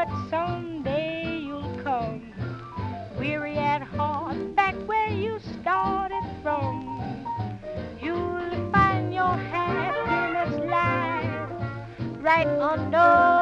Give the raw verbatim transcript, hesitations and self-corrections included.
that someday you'll come, weary at heart, back where you started from. You'll find your happiness lies right under